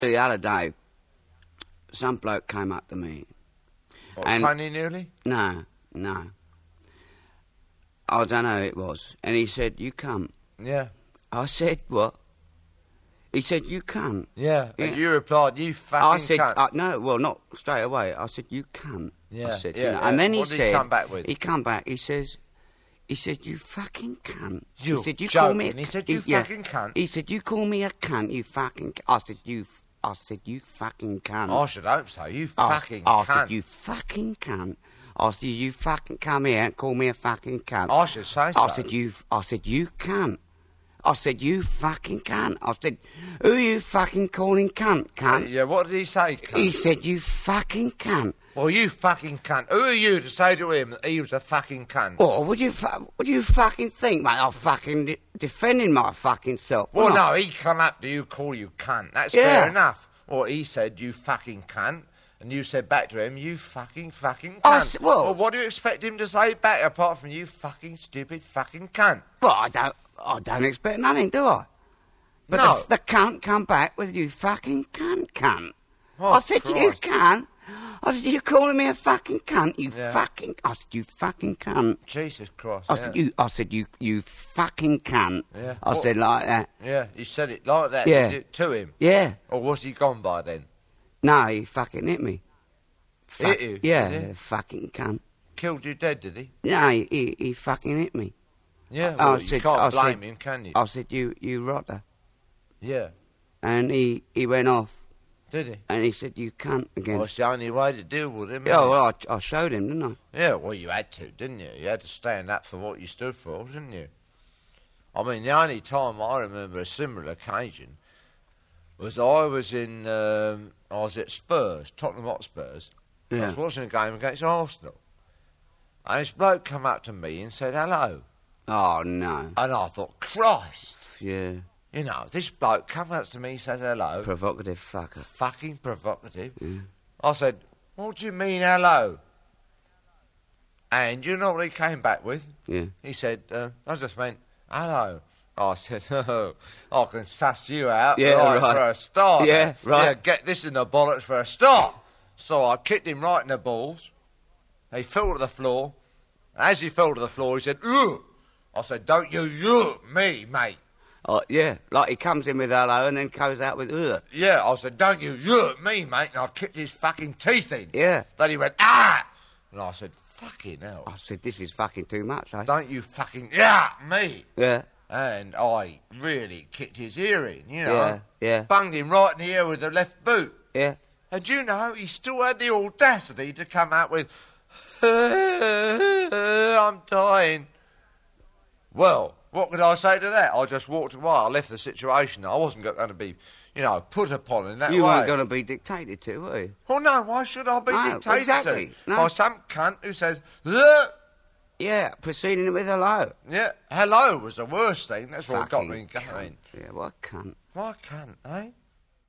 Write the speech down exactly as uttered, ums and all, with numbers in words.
The other day, some bloke came up to me. What, and Cunny nearly? No, no. I don't know who it was. And he said, you cunt. Yeah. I said, what? He said, you cunt. Yeah. Yeah. And you replied, you fucking I said, cunt. uh, no, well, not straight away. I said, you cunt. Yeah, I said, yeah, you know. yeah. And then he What did said, he come back with? He come back. He says, he said, you fucking cunt. You're he said, you joking. call me. A He said, c-" you yeah. fucking cunt. He said, you call me a cunt. You fucking. C-. I said, you. F-. I said, you fucking cunt. I should hope so. You I, fucking I cunt. said, you fucking cunt. I said, you fucking come here and call me a fucking cunt. I should say so. I said, you. I said, you cunt. I said, you fucking cunt. I said, who are you fucking calling cunt, cunt? Yeah, what did he say, cunt? He said, you fucking cunt. Well, you fucking cunt. Who are you to say to him that he was a fucking cunt? What would you, fu- what do you fucking think, mate? I'm fucking de- defending my fucking self. Well, am I? no, he come up to you, call you cunt. That's Yeah. fair enough. Or he said, you fucking cunt. And you said back to him, you fucking fucking cunt. I s- well- what do you expect him to say back apart from you fucking stupid fucking cunt? Well, I don't, I don't expect nothing, do I? But No. the, the cunt come back with you fucking cunt, cunt. Oh, I said, you Christ. cunt. I said, you calling me a fucking cunt, you Yeah. fucking. I said, you fucking cunt. Jesus Christ. I yeah. said, you. I said, you, you fucking cunt. Yeah. I What- said like that. Yeah, you said it like that Yeah. did it to him. Yeah. Or was he gone by then? No, he fucking hit me. Fuck- Hit you, Yeah, did he? fucking cunt. Killed you dead, did he? No, he, he, he fucking hit me. Yeah, I well, you said- can't I blame said- him, can you? I said, you, you rotter. Yeah. And he, he went off. Did he? And he said, you cunt again. Well, it's the only way to deal with him. Yeah, isn't it? well, I, I showed him, didn't I? Yeah, well, you had to, didn't you? You had to stand up for what you stood for, didn't you? I mean, the only time I remember a similar occasion was I was in, um, I was at Spurs, Tottenham Hotspurs. I Yeah. was watching a game against Arsenal. And this bloke come up to me and said, hello. Oh, no. And I thought, Christ, Yeah. you know, this bloke comes up to me and says hello. Provocative fucker. Fucking provocative. Yeah. I said, what do you mean hello? And you know what he came back with? Yeah. He said, uh, I just meant, hello. I said, oh, I can suss you out Yeah, right, right. for a start. Yeah, right. Yeah, get this in the bollocks for a start. So I kicked him right in the balls. He fell to the floor. As he fell to the floor, he said, ugh. I said, don't you ugh me, mate. Oh, yeah. Like he comes in with hello and then goes out with ugh. Yeah, I said, don't you ugh me, mate. And I kicked his fucking teeth in. Yeah. Then he went, ah. And I said, fucking hell. I said, this is fucking too much, eh? Don't you fucking yeah me. Yeah. And I really kicked his ear in, you know. Yeah, yeah. Bunged him right in the ear with the left boot. Yeah. And you know, he still had the audacity to come out with, I'm dying. Well, what could I say to that? I just walked away. I left the situation. I wasn't going to be, you know, put upon in that You way. weren't going to be dictated to, were you? Well, no, why should I be No, dictated exactly, to? no. By some cunt who says, ugh. Yeah, proceeding with hello. Yeah, hello was the worst thing. That's what got me Fucking going. cunt. Yeah, what a cunt. Why cunt, eh?